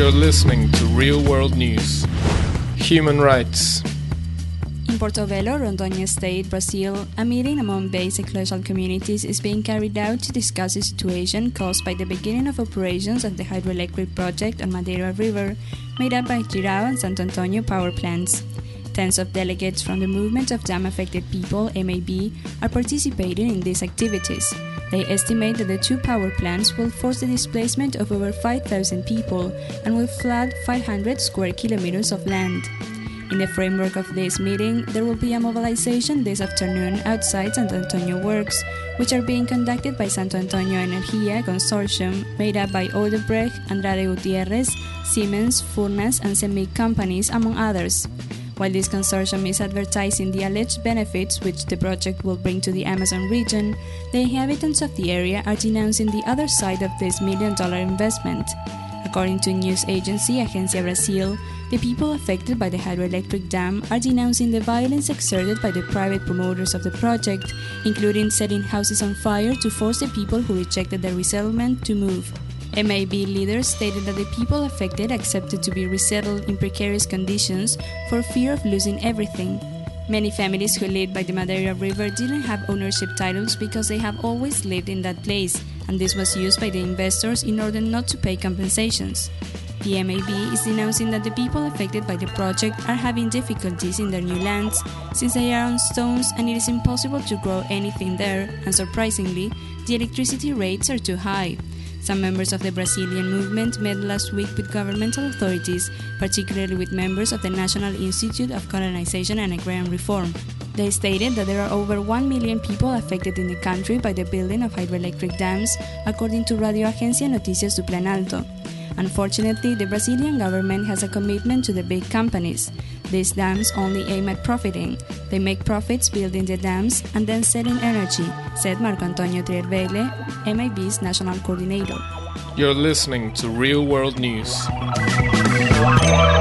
You're listening to Real World News. Human rights. In Portobello, Rondônia State, Brazil, a meeting among base ecological communities is being carried out to discuss the situation caused by the beginning of operations of the hydroelectric project on Madeira River, made up by Jirau and Santo Antonio power plants. Tens of delegates from the Movement of Dam-Affected People, MAB, are participating in these activities. They estimate that the two power plants will force the displacement of over 5,000 people and will flood 500 square kilometers of land. In the framework of this meeting, there will be a mobilization this afternoon outside Santo Antonio Works, which are being conducted by Santo Antonio Energia Consortium, made up by Odebrecht, Andrade Gutierrez, Siemens, Furnas, and CEMIC companies, among others. While this consortium is advertising the alleged benefits which the project will bring to the Amazon region, the inhabitants of the area are denouncing the other side of this $1 million investment. According to news agency Agência Brasil, the people affected by the hydroelectric dam are denouncing the violence exerted by the private promoters of the project, including setting houses on fire to force the people who rejected the resettlement to move. MAB leaders stated that the people affected accepted to be resettled in precarious conditions for fear of losing everything. Many families who lived by the Madeira River didn't have ownership titles because they have always lived in that place, and this was used by the investors in order not to pay compensations. The MAB is denouncing that the people affected by the project are having difficulties in their new lands since they are on stones and it is impossible to grow anything there, and surprisingly, the electricity rates are too high. Some members of the Brazilian movement met last week with governmental authorities, particularly with members of the National Institute of Colonization and Agrarian Reform. They stated that there are over 1 million people affected in the country by the building of hydroelectric dams, according to Radio Agencia Noticias do Planalto. Unfortunately, the Brazilian government has a commitment to the big companies. These dams only aim at profiting. They make profits building the dams and then selling energy, said Marco Antonio Triervelle, MAB's national coordinator. You're listening to Real World News.